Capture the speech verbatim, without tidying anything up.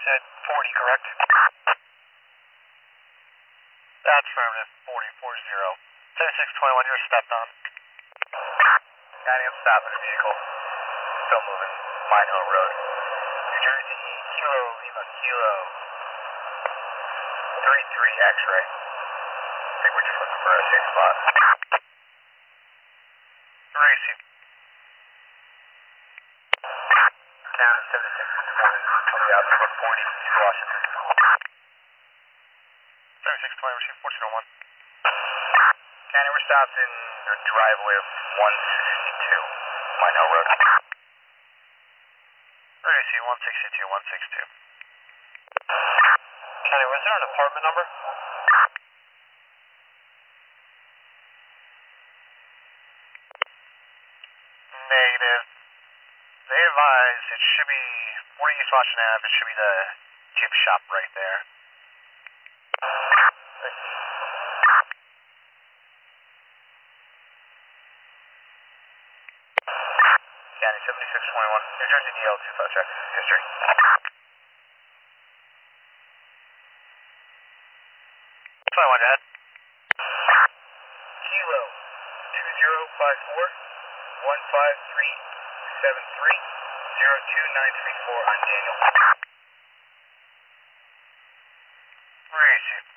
said forty, correct? That's affirmative, forty, four zero. seventy-six twenty-one, you're stepped on. County, I'm stopping the vehicle. Still moving. Mine Hill Road. New Jersey, Kilo Lima Kilo. three three X-ray. I think we're just looking for a safe spot. Racy. County, seventy-six twenty. Coming out to forty, East Washington. seventy-six twenty, receive fourteen oh one. County, we're stopped in the driveway of one sixty-two, Mine Hill Road. Racy, one sixty-two, one sixty-two. County, was there an apartment number? Negative. They advise it should be forty East Washington Avenue. It should be the Jeep shop right there. County, seventy-six twenty-one, New Jersey D L two five check. History. twenty-one, go ahead. Kilo, two zero five four, one five three seven three, zero two nine three four on Daniel. Racy.